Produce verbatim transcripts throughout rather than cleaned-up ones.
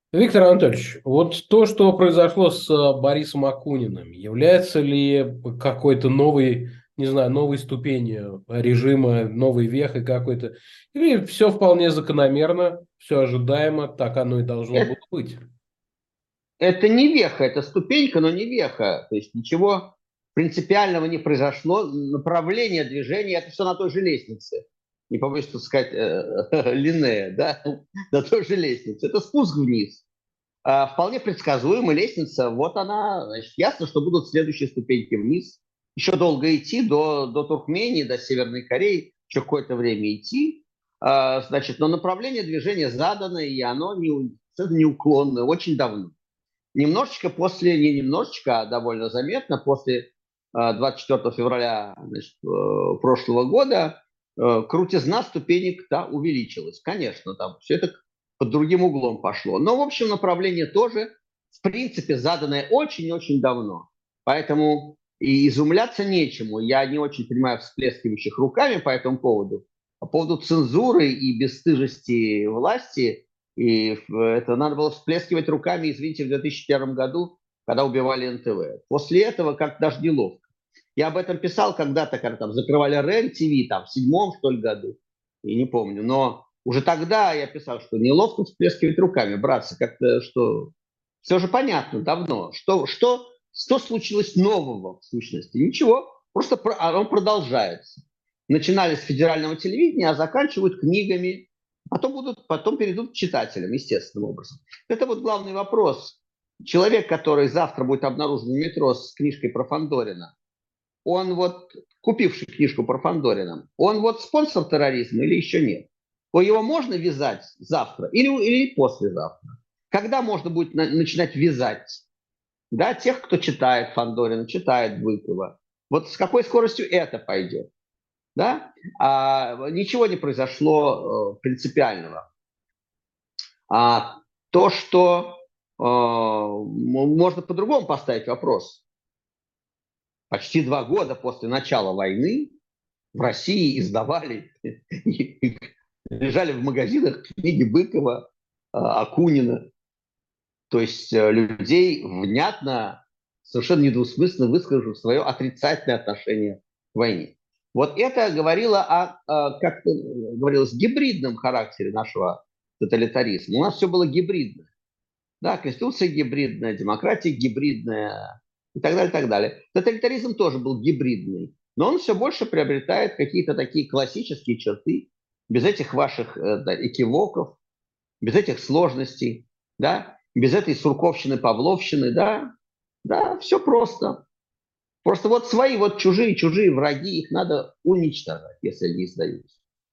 Виктор Анатольевич, вот то, что произошло с э, Борисом Акуниным, является ли какой-то новой, не знаю, новой ступенью режима, новой вехой какой-то? Или все вполне закономерно, все ожидаемо, так оно и должно было Это, быть? это не веха, это ступенька, но не веха. То есть ничего принципиального не произошло. Направление движения — это все на той же лестнице. Не побоюсь тут сказать, э, Линнея, да, на той же лестнице. Это спуск вниз. А, вполне предсказуемая лестница. Вот она, значит, ясно, что будут следующие ступеньки вниз. Еще долго идти до, до Туркмении, до Северной Кореи, еще какое-то время идти. А, значит, но направление движения задано, и оно не, неуклонное, очень давно. Немножечко после, не немножечко, а довольно заметно, после а, двадцать четвёртого февраля, значит, э, прошлого года э, крутизна ступенек да, увеличилась. Конечно, там все это под другим углом пошло. Но, в общем, направление тоже, в принципе, заданное очень-очень давно. Поэтому и изумляться нечему. Я не очень понимаю всплескивающих руками по этому поводу. По поводу цензуры и бесстыжести власти, и это надо было всплескивать руками, извините, в две тысячи первом году, когда убивали эн тэ вэ. После этого как даже неловко. Я об этом писал когда-то, когда там закрывали РЕН-ТВ, там, в седьмом, что ли, году, и не помню. Но уже тогда я писал, что неловко всплескивать руками, братцы, как-то, что все же понятно давно, что, что, что случилось нового в сущности. Ничего, просто про- а он продолжается. Начинали с федерального телевидения, а заканчивают книгами, потом, будут, потом перейдут к читателям, естественным образом. Это вот главный вопрос. Человек, который завтра будет обнаружен в метро с книжкой про Фандорина, он вот, купивший книжку про Фандорина, он вот спонсор терроризма или еще нет? То его можно вязать завтра или, или послезавтра? Когда можно будет на, начинать вязать? Да, тех, кто читает Фандорина, читает Быкова. Вот с какой скоростью это пойдет? Да? А, ничего не произошло э, принципиального. А то, что э, можно по-другому поставить вопрос. Почти два года после начала войны в России издавали, лежали в магазинах книги Быкова, э, Акунина. То есть э, людей внятно, совершенно недвусмысленно выскажу свое отрицательное отношение к войне. Вот это говорило о, о как говорилось, гибридном характере нашего тоталитаризма. У нас все было гибридно. Да, конституция гибридная, демократия гибридная и так далее, и так далее. Тоталитаризм тоже был гибридный, но он все больше приобретает какие-то такие классические черты, без этих ваших э, да, экивоков, без этих сложностей, да, без этой сурковщины, павловщины, да, да, все просто. Просто вот свои, вот чужие, чужие враги, их надо уничтожать, если они сдаются.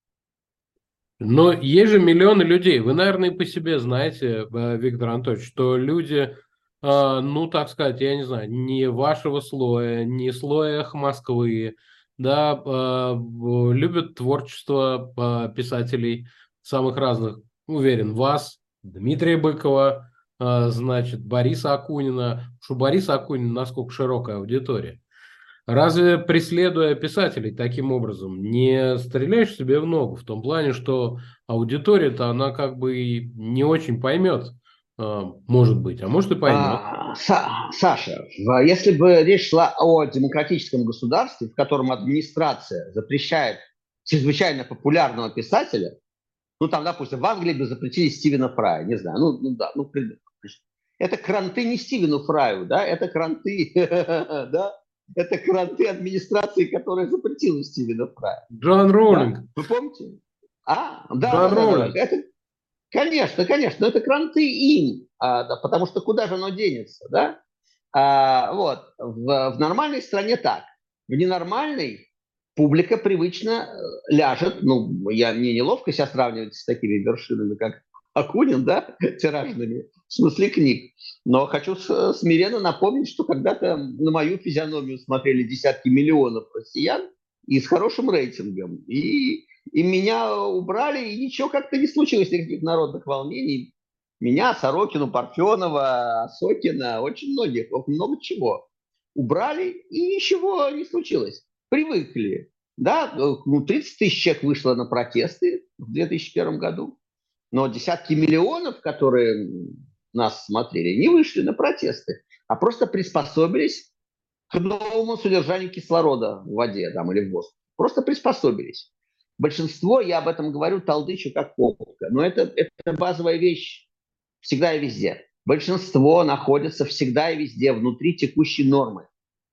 Но есть же миллионы людей. Вы, наверное, и по себе знаете, э, Виктор Анатольевич, что люди, э, ну, так сказать, я не знаю, не вашего слоя, не слоя их Москвы, да, э, в- любят творчество э, писателей самых разных. Уверен, вас, Дмитрия Быкова, э, значит, Бориса Акунина. Что Бориса Акунина, насколько широкая аудитория. Разве, преследуя писателей таким образом, не стреляешь себе в ногу? В том плане, что аудитория-то она как бы и не очень поймет, а, может быть, а может и поймет. А, Са- Саша, в- если бы речь шла о демократическом государстве, в котором администрация запрещает чрезвычайно популярного писателя, ну там, допустим, в Англии бы запретили Стивена Фрая, не знаю, ну, ну да, ну, при- это кранты не Стивену Фраю, да, это кранты, да, это кранты администрации, которая запретила Стивена Фрая, Джоан Роулинг. да, вы помните? А, да, да, Джоан да, да, да, Роулинг. это, конечно, конечно, но это кранты им, а, да, потому что куда же оно денется, да? А, вот, в, в нормальной стране так. В ненормальной публика привычно э, ляжет, ну, я, мне неловко себя сравнивать с такими вершинами, как Акунин, да, тиражными, в смысле книг. Но хочу с- смиренно напомнить, что когда-то на мою физиономию смотрели десятки миллионов россиян и с хорошим рейтингом. И, и меня убрали, и ничего как-то не случилось, никаких народных волнений. Меня, Сорокину, Парфенова, Сокина, очень многих, вот много чего. Убрали, и ничего не случилось. Привыкли. Да, ну, тридцать тысяч человек вышло на протесты в две тысячи первом году, но десятки миллионов, которые нас смотрели, не вышли на протесты, а просто приспособились к новому содержанию кислорода в воде там, или в воздухе. Просто приспособились. Большинство, я об этом говорю, толдычу как попка, но это, это базовая вещь всегда и везде. Большинство находится всегда и везде внутри текущей нормы.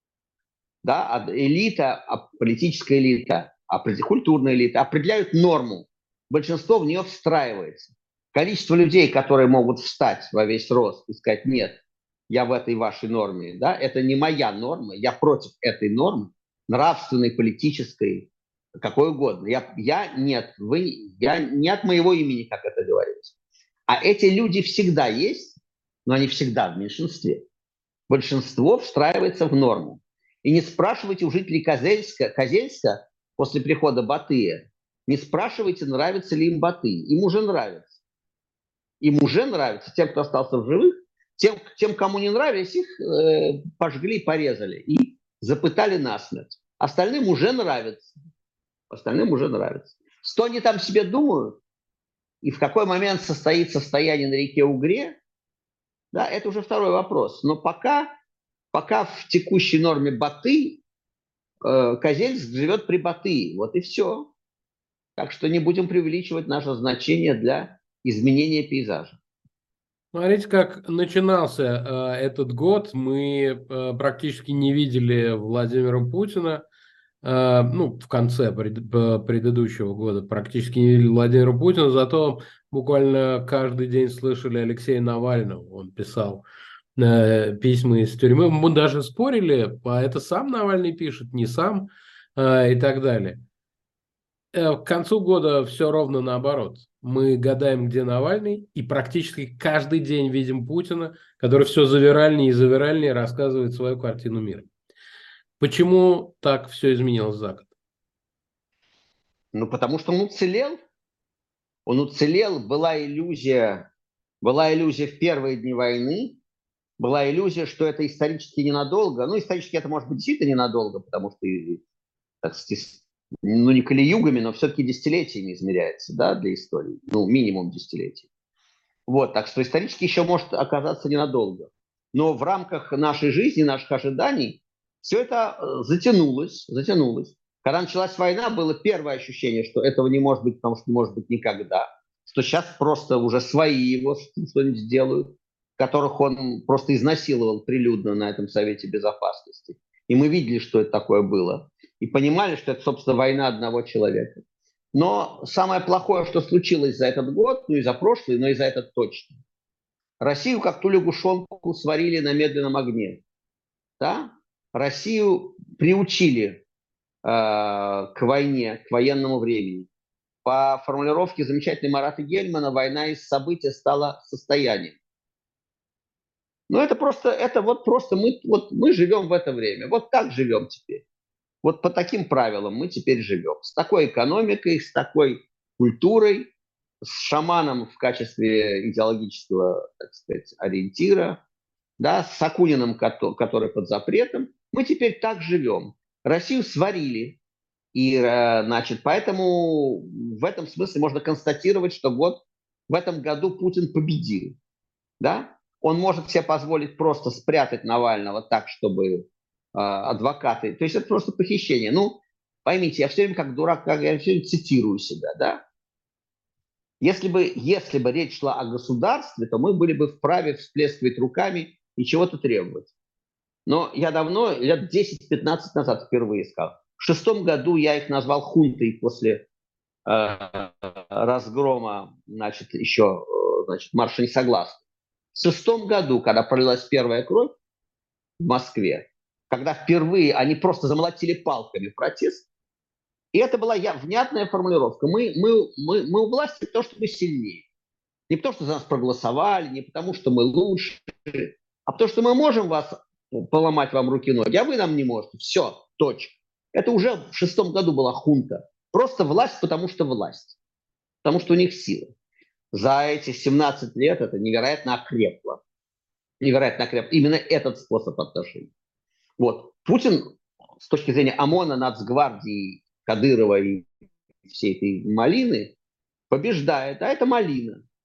Да? Элита, политическая элита, культурная элита определяют норму. Большинство в нее встраивается. Количество людей, которые могут встать во весь рост и сказать: нет, я в этой вашей норме, да, это не моя норма, я против этой нормы, нравственной, политической, какой угодно. Я, я нет, вы, я не от моего имени, как это говорится. А эти люди всегда есть, но они всегда в меньшинстве. Большинство встраивается в норму. И не спрашивайте у жителей Козельска, Козельска после прихода Батыя, не спрашивайте, нравится ли им Батый. Им уже нравится. Им уже нравится. Тем, кто остался в живых, тем, тем кому не нравились, их э, пожгли, порезали и запытали насмерть. Остальным уже нравится. Остальным уже нравится. Что они там себе думают, и в какой момент состоится стояние на реке Угре, да, это уже второй вопрос. Но пока, пока в текущей норме Батый, э, Козельск живет при Батые. Вот и все. Так что не будем преувеличивать наше значение для изменения пейзажа. Смотрите, как начинался э, этот год. Мы э, практически не видели Владимира Путина. Э, ну, в конце пред, предыдущего года практически не видели Владимира Путина. Зато буквально каждый день слышали Алексея Навального. Он писал э, письма из тюрьмы. Мы даже спорили, а это сам Навальный пишет, не сам, э, и так далее. К концу года все ровно наоборот. Мы гадаем, где Навальный, и практически каждый день видим Путина, который все завиральнее и завиральнее рассказывает свою картину мира. Почему так все изменилось за год? Ну, потому что он уцелел. Он уцелел. Была иллюзия, была иллюзия в первые дни войны, была иллюзия, что это исторически ненадолго. Ну, исторически это может быть действительно ненадолго, потому что, так сказать, ну, не калиюгами, но все-таки десятилетиями измеряется, да, для истории. Ну, минимум десятилетий. Вот, так что исторически еще может оказаться ненадолго. Но в рамках нашей жизни, наших ожиданий, все это затянулось, затянулось. Когда началась война, было первое ощущение, что этого не может быть, потому что не может быть никогда. Что сейчас просто уже свои его что-нибудь сделают, которых он просто изнасиловал прилюдно на этом Совете Безопасности. И мы видели, что это такое было. И понимали, что это, собственно, война одного человека. Но самое плохое, что случилось за этот год, ну и за прошлый, но и за этот точно. Россию, как ту лягушонку, сварили на медленном огне. Да? Россию приучили э, к войне, к военному времени. По формулировке замечательной Марата Гельмана, война из события стала состоянием. Ну это просто, это вот просто мы, вот мы живем в это время. Вот так живем теперь. Вот по таким правилам мы теперь живем. С такой экономикой, с такой культурой, с шаманом в качестве идеологического, так сказать, ориентира, да, с Акуниным, который под запретом. Мы теперь так живем. Россию сварили. И, значит, поэтому в этом смысле можно констатировать, что год, в этом году Путин победил. Да? Он может себе позволить просто спрятать Навального так, чтобы адвокаты. То есть это просто похищение. Ну, поймите, я все время как дурак, как я все время цитирую себя, да? Если бы, если бы речь шла о государстве, то мы были бы вправе всплескивать руками и чего-то требовать. Но я давно, лет десять-пятнадцать назад впервые сказал. В шестом году я их назвал хунтой после э, разгрома, значит, еще, значит, марша несогласных. В шестом году, когда пролилась первая кровь в Москве, когда впервые они просто замолотили палками в протест. И это была я, внятная формулировка. Мы, мы, мы, мы у власти потому, что мы сильнее. Не потому, что за нас проголосовали, не потому, что мы лучше, а потому, что мы можем вас поломать вам руки-ноги, а вы нам не можете. Все, точка. Это уже в шестом году была хунта. Просто власть, потому что власть. Потому что у них сила. За эти семнадцать лет это невероятно окрепло. Невероятно окрепло. Именно этот способ отношений. Вот. Путин с точки зрения ОМОНа, Нацгвардии, Кадырова и всей этой малины побеждает. А это малина.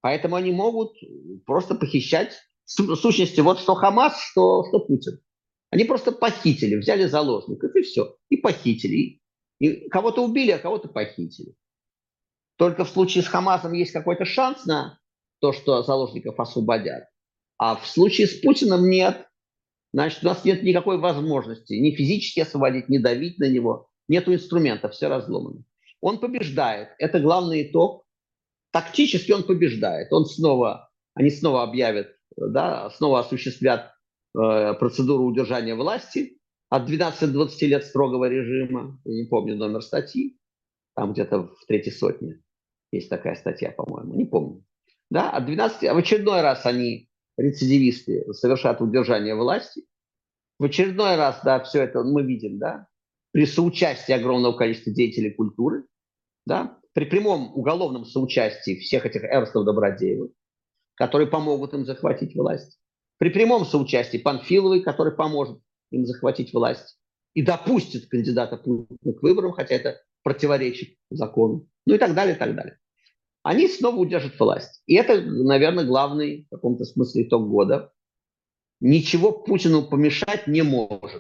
Поэтому они могут просто похищать. В сущности, вот что Хамас, что, что Путин. Они просто похитили, взяли заложников, и все. И похитили. И кого-то убили, а кого-то похитили. Только в случае с Хамасом есть какой-то шанс на то, что заложников освободят. А в случае с Путиным нет. Значит, у нас нет никакой возможности ни физически освободить, ни давить на него. Нету инструментов, все разломано. Он побеждает. Это главный итог. Тактически он побеждает. Он снова, они снова объявят, да, снова осуществят э, процедуру удержания власти от двенадцати до двадцати лет строгого режима. Я не помню номер статьи. Там где-то в третьей сотне есть такая статья, по-моему. Не помню. Да, от двенадцати, а в очередной раз они, рецидивисты, совершат удержание власти. В очередной раз, да, все это мы видим, да, при соучастии огромного количества деятелей культуры, да, при прямом уголовном соучастии всех этих Эрстов Добродеевых, которые помогут им захватить власть, при прямом соучастии Панфиловой, который поможет им захватить власть и допустит кандидата Путина к выборам, хотя это противоречит закону, ну и так далее, и так далее. Они снова удержат власть. И это, наверное, главный в каком-то смысле итог года. Ничего Путину помешать не может.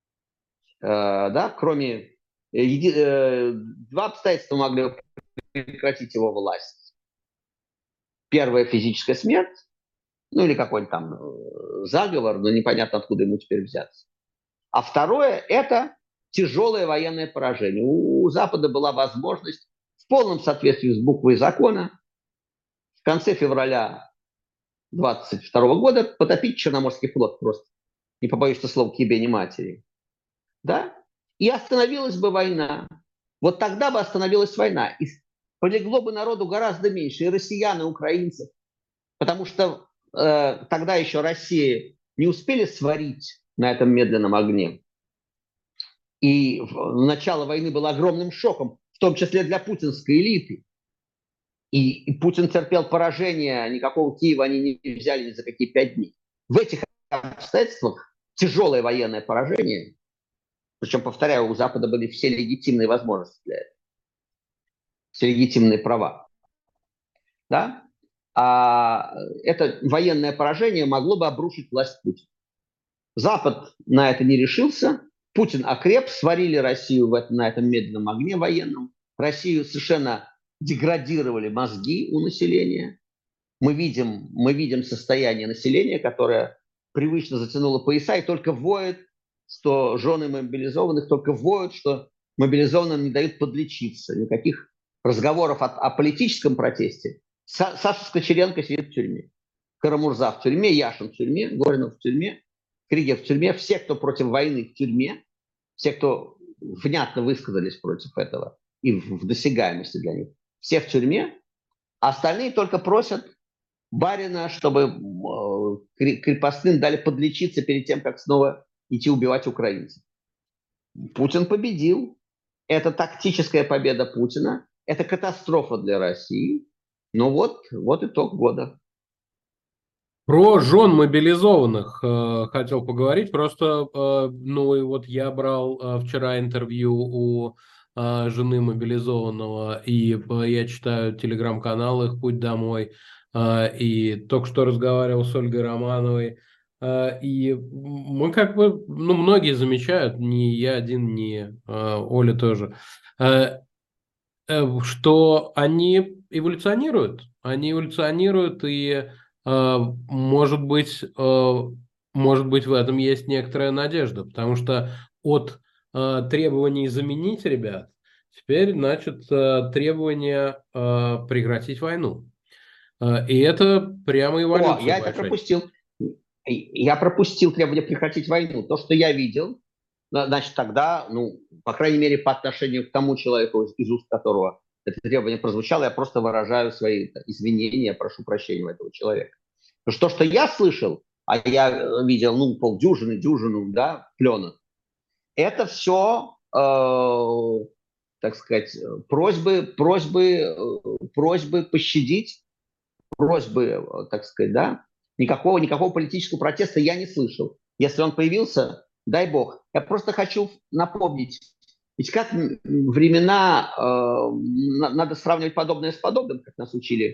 Э, да, кроме... Э, два обстоятельства могли прекратить его власть. Первая — физическая смерть, ну или какой-нибудь там заговор, но непонятно, откуда ему теперь взяться. А второе — это тяжелое военное поражение. У Запада была возможность в полном соответствии с буквой закона в конце февраля двадцать второго года потопить Черноморский флот просто. Не побоюсь этого слова, к ебени матери. Да? И остановилась бы война. Вот тогда бы остановилась война. И полегло бы народу гораздо меньше. И россиян, и украинцев. Потому что э, тогда еще Россия не успели сварить на этом медленном огне. И начало войны было огромным шоком, в том числе для путинской элиты. И, и Путин терпел поражение, никакого Киева они не взяли ни за какие пять дней. В этих обстоятельствах тяжелое военное поражение, причем, повторяю, у Запада были все легитимные возможности для этого, все легитимные права. Да? А это военное поражение могло бы обрушить власть Путина. Запад на это не решился, Путин окреп, сварили Россию в это, на этом медленном огне военном. Россию совершенно деградировали мозги у населения. Мы видим, мы видим состояние населения, которое привычно затянуло пояса и только воет, что жены мобилизованных только воют, что мобилизованным не дают подлечиться. Никаких разговоров о, о политическом протесте. Са, Саша Скочеренко сидит в тюрьме. Карамурза в тюрьме, Яшин в тюрьме, Горинов в тюрьме, Кригер в тюрьме. Все, кто против войны, в тюрьме. Все, кто внятно высказались против этого и в, в досягаемости для них. Все в тюрьме. А остальные только просят барина, чтобы э, крепостным дали подлечиться перед тем, как снова идти убивать украинцев. Путин победил. Это тактическая победа Путина. Это катастрофа для России. Ну вот, вот итог года. Про жен мобилизованных э, хотел поговорить. Просто, э, ну и вот я брал э, вчера интервью у э, жены мобилизованного, и э, я читаю телеграм-канал их «Путь домой», э, и только что разговаривал с Ольгой Романовой. Э, и мы как бы, ну многие замечают, не я один, не э, Оля тоже, э, э, что они эволюционируют. Они эволюционируют, и э, может быть, э, может быть, в этом есть некоторая надежда, потому что от э, требований заменить ребят теперь, значит, э, требование э, прекратить войну. Э, и это прямо О, эволюция я это большая. пропустил. Я пропустил требование прекратить войну. То, что я видел, значит, тогда, ну, по крайней мере, по отношению к тому человеку, из уст которого это требование прозвучало, я просто выражаю свои извинения, прошу прощения у этого человека. Потому что то, что я слышал, а я видел, ну, полдюжины, дюжину, да, пленок, это все, э, так сказать, просьбы, просьбы, э, просьбы пощадить, просьбы, э, так сказать, да, никакого, никакого политического протеста я не слышал. Если он появился, дай бог. Я просто хочу напомнить, ведь как времена, э, надо сравнивать подобное с подобным, как нас учили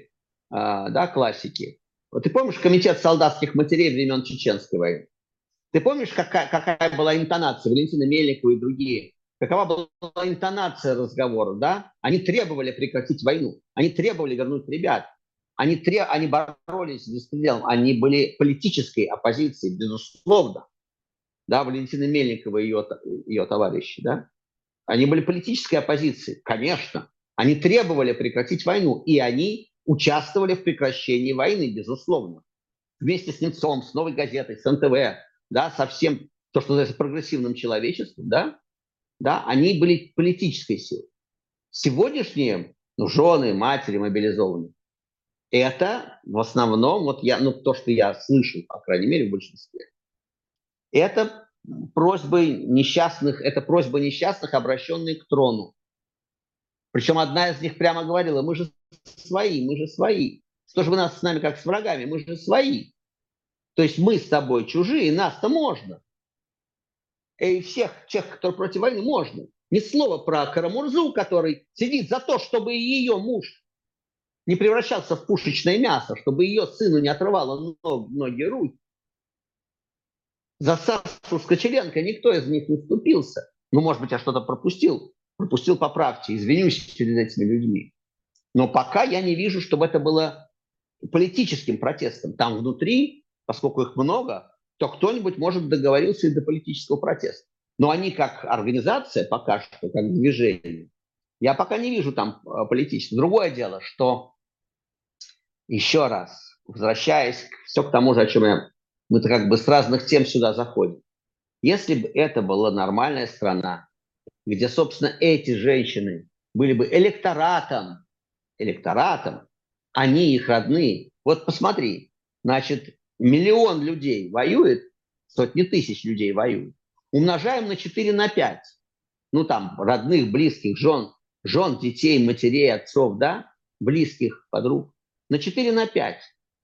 а, да, классики. Вот ты помнишь комитет солдатских матерей времен Чеченской войны? Ты помнишь, какая, какая была интонация Валентина Мельникова и другие? Какова была интонация разговора, да? Они требовали прекратить войну. Они требовали вернуть ребят. Они, тре... они боролись с беспределом. Они были политической оппозицией, безусловно. Да, Валентина Мельникова и ее, ее товарищи, да? Они были политической оппозицией, конечно. Они требовали прекратить войну, и они участвовали в прекращении войны, безусловно. Вместе с Немцовым, с «Новой газетой», с эн тэ вэ, да, со всем, то, что называется прогрессивным человечеством, да, да, они были политической силой. Сегодняшние, ну, жены, матери мобилизованные, это в основном, вот я, ну, то, что я слышал, по крайней мере, в большинстве, это просьбы несчастных, это просьбы несчастных, обращенные к трону. Причем одна из них прямо говорила: мы же свои, мы же свои. Что же вы нас с нами как с врагами? Мы же свои. То есть мы с тобой чужие, нас-то можно. И всех тех, кто против войны, можно. Ни слова про Карамурзу, который сидит за то, чтобы ее муж не превращался в пушечное мясо, чтобы ее сыну не отрывало ноги, руки. За Сашу Скочеленко никто из них не вступился. Ну, может быть, я что-то пропустил. Пропустил, поправьте, извинюсь перед этими людьми. Но пока я не вижу, чтобы это было политическим протестом. Там внутри, поскольку их много, то кто-нибудь, может, договорился и до политического протеста. Но они как организация пока что, как движение, я пока не вижу там политического. Другое дело, что, еще раз, возвращаясь все к тому же, о чем я, мы-то как бы с разных тем сюда заходим. Если бы это была нормальная страна, где, собственно, эти женщины были бы электоратом, электоратом, они их родные. Вот посмотри, значит, миллион людей воюет, сотни тысяч людей воюют. Умножаем на четыре, на пять. Ну, там, родных, близких, жен, жен, детей, матерей, отцов, да, близких, подруг. На четыре, на пять.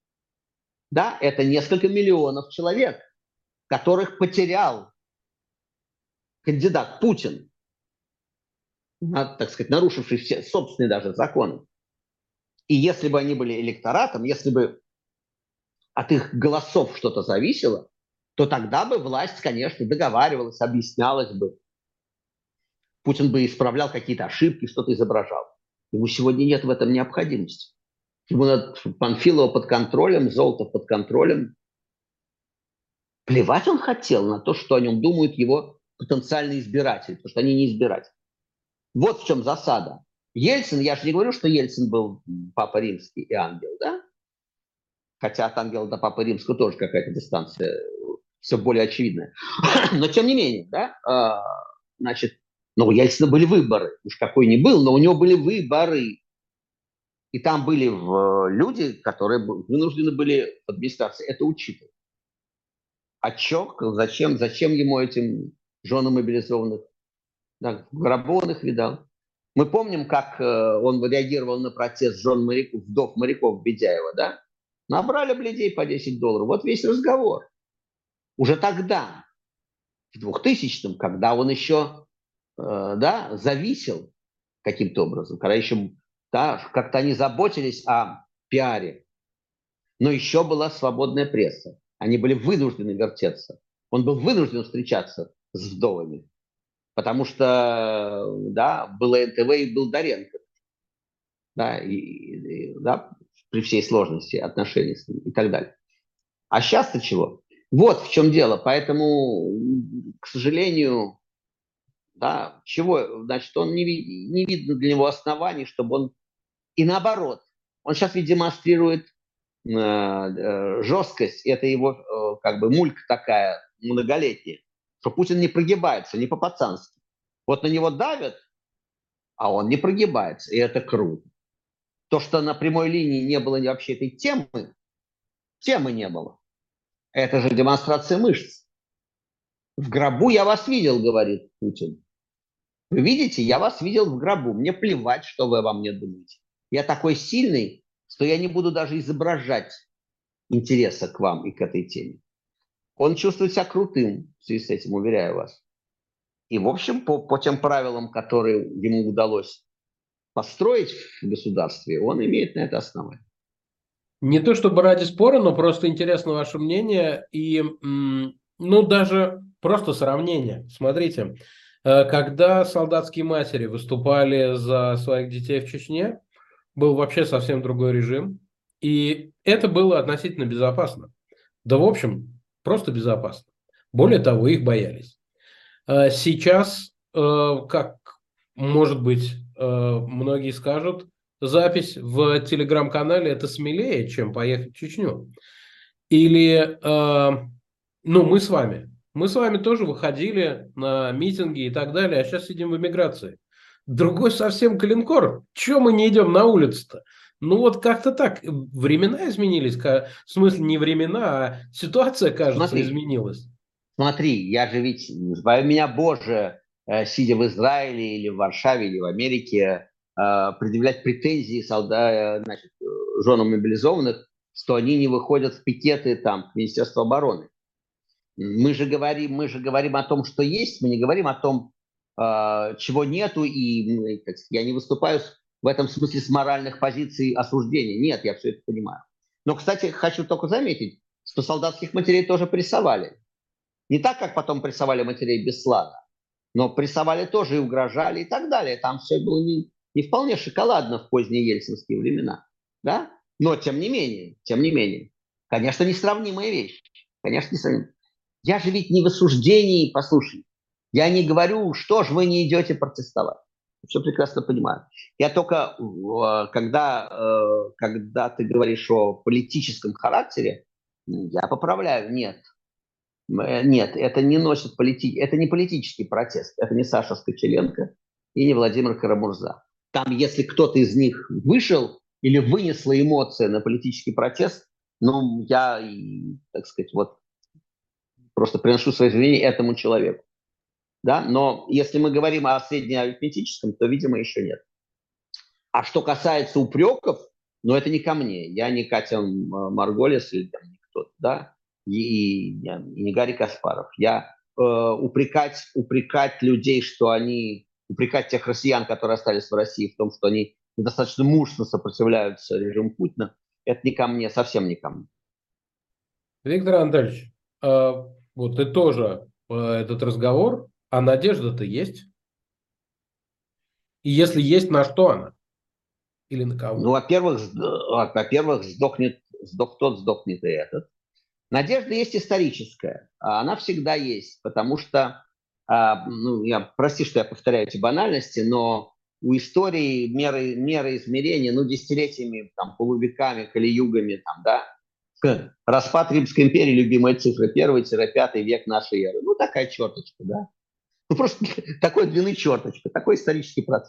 Да, это несколько миллионов человек, которых потерял кандидат Путин, так сказать, нарушивший все собственные даже законы. И если бы они были электоратом, если бы от их голосов что-то зависело, то тогда бы власть, конечно, договаривалась, объяснялась бы. Путин бы исправлял какие-то ошибки, что-то изображал. Ему сегодня нет в этом необходимости. Ему надо Панфилова под контролем, Золотов под контролем. Плевать он хотел на то, что о нем думают его потенциальные избиратели, потому что они не избиратели. Вот в чем засада. Ельцин, я же не говорю, что Ельцин был папа римский и ангел, да? Хотя от ангела до папы римского тоже какая-то дистанция все более очевидная. Но тем не менее, да, а, значит, ну, у Ельцина были выборы. Уж какой ни был, но у него были выборы. И там были в, люди, которые вынуждены были в администрации это учитывать. А чё, зачем, зачем ему этим женам мобилизованных? Да, грабов их видал. Мы помним, как э, он реагировал на протест жен моряков, вдов моряков Бедяева, да? Набрали бледей по десять долларов. Вот весь разговор. Уже тогда, в двухтысячном, когда он еще э, да, зависел каким-то образом, когда еще да, как-то они заботились о пиаре, но еще была свободная пресса. Они были вынуждены вертеться. Он был вынужден встречаться с вдовами, потому что да, было эн тэ вэ и был Доренко. Да, и, и, да, при всей сложности отношений с ним и так далее. А сейчас-то чего? Вот в чем дело. Поэтому, к сожалению, да, чего? Значит, он не, не видно для него оснований, чтобы он... И наоборот, он сейчас ведь демонстрирует э, э, жесткость. Это его э, как бы мулька такая многолетняя, что Путин не прогибается, не по-пацански. Вот на него давят, а он не прогибается. И это круто. То, что на прямой линии не было вообще этой темы, темы не было. Это же демонстрация мышц. В гробу я вас видел, говорит Путин. Вы видите, я вас видел в гробу. Мне плевать, что вы обо мне думаете. Я такой сильный, что я не буду даже изображать интереса к вам и к этой теме. Он чувствует себя крутым в связи с этим, уверяю вас. И, в общем, по, по тем правилам, которые ему удалось построить в государстве, он имеет на это основание. Не то чтобы ради спора, но просто интересно ваше мнение и, м, ну, даже просто сравнение. Смотрите, э, когда солдатские матери выступали за своих детей в Чечне, был вообще совсем другой режим, и это было относительно безопасно. Да, в общем, просто безопасно. Более того, их боялись. Э, Сейчас, э, как, может быть, э, многие скажут, запись в телеграм-канале это смелее, чем поехать в Чечню. Или, э, ну, мы с вами. Мы с вами тоже выходили на митинги и так далее, а сейчас сидим в эмиграции. Другой совсем калинкор. Чего мы не идем на улицу-то? Ну вот как-то так. Времена изменились. ка- В смысле не времена, а ситуация, кажется, Смотри, изменилась. смотри, я же ведь, во меня Боже, э, сидя в Израиле или в Варшаве или в Америке, э, предъявлять претензии солда, э, значит, э, женам мобилизованных, что они не выходят в пикеты там, к Министерству обороны. Мы же говорим, мы же говорим о том, что есть, мы не говорим о том, э, чего нету, и мы, так сказать, я не выступаю с- в этом смысле с моральных позиций осуждения. Нет, я все это понимаю. Но, кстати, хочу только заметить, что солдатских матерей тоже прессовали. Не так, как потом прессовали матерей Беслана, но прессовали тоже и угрожали и так далее. Там все было не, не вполне шоколадно в поздние ельцинские времена. Да? Но тем не менее, тем не менее, конечно, несравнимая вещь. Конечно, несравнимая. Я же ведь не в осуждении, послушай. Я не говорю, что ж вы не идете протестовать. Все прекрасно понимаю. Я только, э, когда, э, когда ты говоришь о политическом характере, я поправляю. Нет, Э, Нет, это не носит полити... это не политический протест. Это не Саша Скочеленко и не Владимир Карамурза. Там, если кто-то из них вышел или вынесла эмоции на политический протест, ну, я, так сказать, вот просто приношу свои извинения этому человеку. Да? Но если мы говорим о среднеарифметическом, то, видимо, еще нет. А что касается упреков, ну, это не ко мне. Я не Катя Марголес или там кто-то, да, и, и, и не Гарри Каспаров. Я э, упрекать, упрекать людей, что они, упрекать тех россиян, которые остались в России, в том, что они недостаточно мужественно сопротивляются режиму Путина, это не ко мне, совсем не ко мне. Виктор Анатольевич, а, вот и тоже э, этот разговор, а надежда-то есть? И если есть, на что она? Или на Ну, кого? во-первых, во-первых, сдохнет, сдох тот, сдохнет и этот. Надежда есть историческая, а она всегда есть, потому что, а, ну, я, прости, что я повторяю эти банальности, но у истории меры, меры измерения, ну, десятилетиями, там, полувеками, калиюгами, там, да, распад Римской империи, любимая цифра, первый-пятый век нашей эры. Ну, такая черточка, да. Ну, просто такой длины черточка, такой исторический процесс.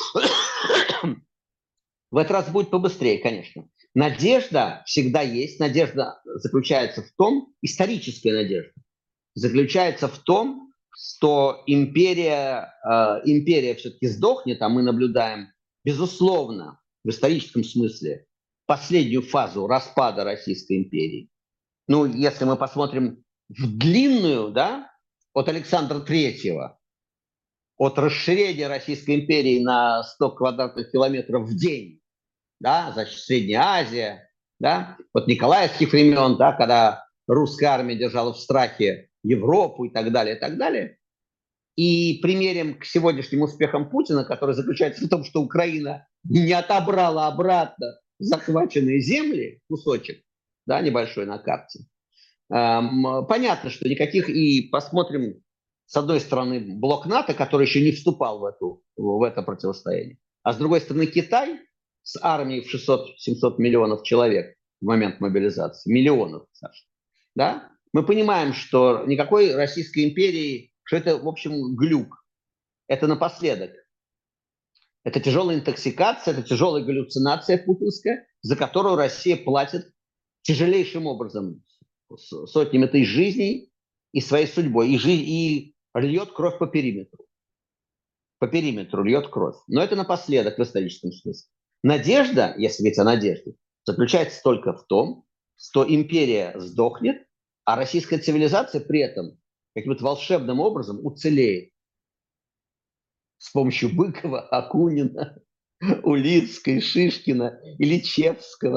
В этот раз будет побыстрее, конечно. Надежда всегда есть. Надежда заключается в том, историческая надежда, заключается в том, что империя, э, империя все-таки сдохнет, а мы наблюдаем, безусловно, в историческом смысле, последнюю фазу распада Российской империи. Ну, если мы посмотрим в длинную, да, от Александра Третьего, от расширения Российской империи на сто квадратных километров в день, да, значит, Средняя Азия, да, вот Николаевских времен, да, когда русская армия держала в страхе Европу и так далее, и так далее. И примерим к сегодняшним успехам Путина, который заключается в том, что Украина не отобрала обратно захваченные земли, кусочек, да, небольшой на карте. Понятно, что никаких, и посмотрим, с одной стороны, блок НАТО, который еще не вступал в, эту, в это противостояние, а с другой стороны, Китай с армией в шестьсот-семьсот миллионов человек в момент мобилизации, миллионов, Саша, да, мы понимаем, что никакой Российской империи, что это, в общем, глюк, это напоследок. Это тяжелая интоксикация, это тяжелая галлюцинация путинская, за которую Россия платит тяжелейшим образом, сотнями тысяч жизней и своей судьбой, и, жи- и льет кровь по периметру. По периметру льет кровь. Но это напоследок в историческом смысле. Надежда, если говорить о надежде, заключается только в том, что империя сдохнет, а российская цивилизация при этом каким-то волшебным образом уцелеет с помощью Быкова, Акунина, Улицкой, Шишкина, Ильичевского,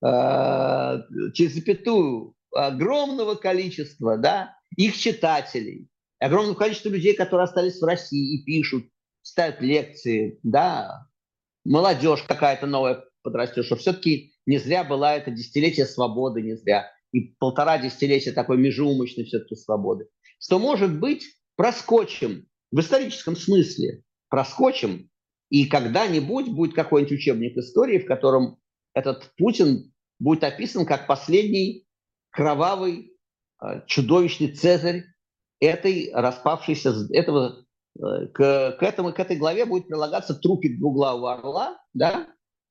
э, через запятую огромного количества, да, их читателей, огромного количества людей, которые остались в России и пишут, ставят лекции, да, молодежь какая-то новая подрастет, что все-таки не зря была это десятилетие свободы, не зря, и полтора десятилетия такой межеумочной все-таки свободы, что, может быть, проскочим в историческом смысле, проскочим, и когда-нибудь будет какой-нибудь учебник истории, в котором этот Путин будет описан как последний кровавый, чудовищный цезарь этой распавшейся, этого, к, к, этому, к этой главе будет прилагаться трупик двуглавого орла, да,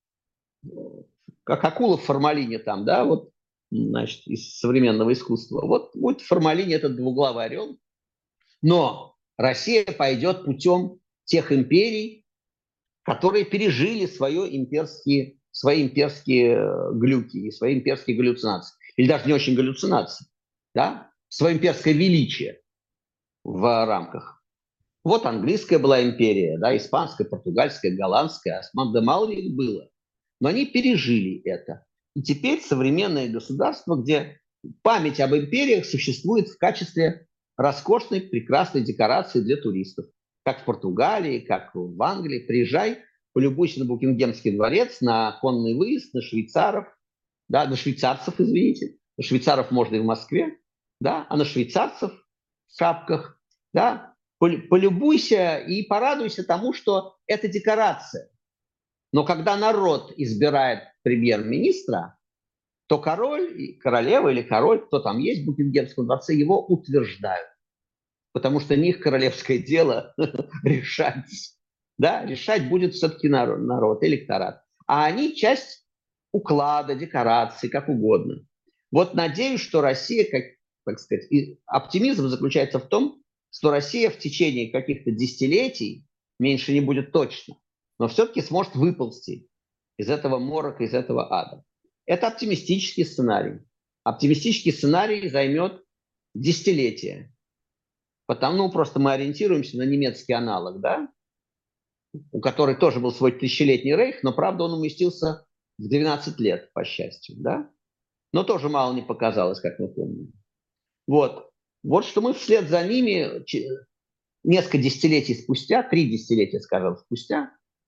как акула в формалине там, да, вот, значит, из современного искусства. Вот будет в формалине этот двуглавый орел. Но Россия пойдет путем тех империй, которые пережили свое имперские, свои имперские глюки и свои имперские галлюцинации. Или даже не очень галлюцинации, да, свое имперское величие в рамках. Вот английская была империя, да, испанская, португальская, голландская, осман, да мало ли их было. Но они пережили это. И теперь современное государство, где память об империях существует в качестве роскошной, прекрасной декорации для туристов. Как в Португалии, как в Англии. Приезжай, полюбуйся на Букингемский дворец, на конный выезд, на швейцаров, да, на швейцарцев, извините. На швейцаров можно и в Москве, да, а на швейцарцев в шапках, да, полюбуйся и порадуйся тому, что это декорация. Но когда народ избирает премьер-министра, то король, королева или король, кто там есть в Букингемском дворце, его утверждают. Потому что не их королевское дело решать. Да, решать будет все-таки народ, народ, электорат. А они часть уклада, декорации, как угодно. Вот надеюсь, что Россия, как, так сказать, оптимизм заключается в том, что Россия в течение каких-то десятилетий, меньше не будет точно, но все-таки сможет выползти из этого морока, из этого ада. Это оптимистический сценарий. Оптимистический сценарий займет десятилетия. Потому ну, просто мы ориентируемся на немецкий аналог, да, у которого тоже был свой тысячелетний рейх, но, правда, он уместился в двенадцать лет, по счастью, да. Но тоже мало не показалось, как мы помним. Вот. Вот что мы вслед за ними несколько десятилетий спустя, три десятилетия, скажем, спустя,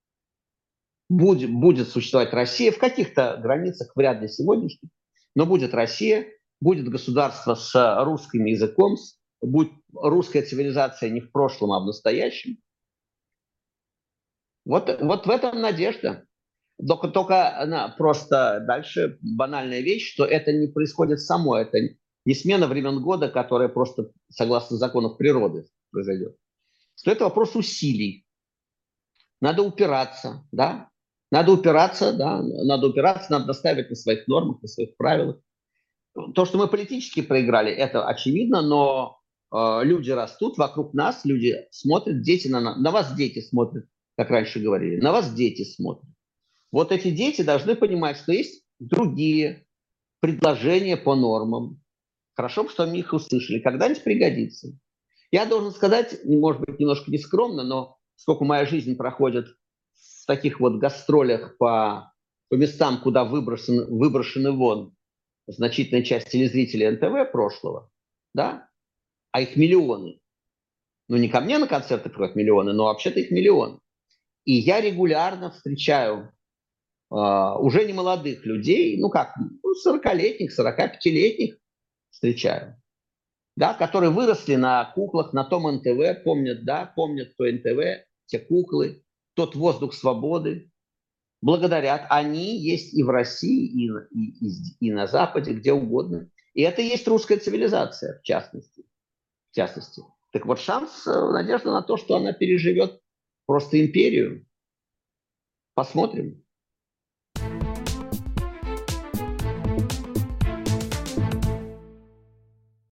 будет, будет существовать Россия в каких-то границах, вряд ли сегодняшних, но будет Россия, будет государство с русским языком, будет русская цивилизация не в прошлом, а в настоящем. Вот, вот в этом надежда. Только, только она просто дальше банальная вещь, что это не происходит само, это не смена времен года, которая просто согласно законам природы произойдет. Что это вопрос усилий. Надо упираться, да, надо упираться, да, надо упираться, надо настаивать на своих нормах, на своих правилах. То, что мы политически проиграли, это очевидно, но э, люди растут вокруг нас, люди смотрят, дети на нас, на вас дети смотрят, как раньше говорили, на вас дети смотрят. Вот эти дети должны понимать, что есть другие предложения по нормам. Хорошо, что они их услышали, когда-нибудь пригодится. Я должен сказать, может быть, немножко нескромно, но сколько моя жизнь проходит в таких вот гастролях по, по местам, куда выброшены, выброшены вон значительная часть телезрителей эн тэ вэ прошлого, да, а их миллионы. Ну, не ко мне на концерты приходят миллионы, но вообще-то их миллионы. И я регулярно встречаю э, уже не молодых людей, ну как, ну, сорокалетних, сорокапятилетних встречаю, да, которые выросли на куклах, на том эн тэ вэ, помнят, да, помнят то эн тэ вэ, те куклы, тот воздух свободы. Благодарят. Они есть и в России, и, и, и, и на Западе, где угодно. И это и есть русская цивилизация, в частности. В частности. Так вот, шанс, надежда на то, что она переживет просто империю. Посмотрим.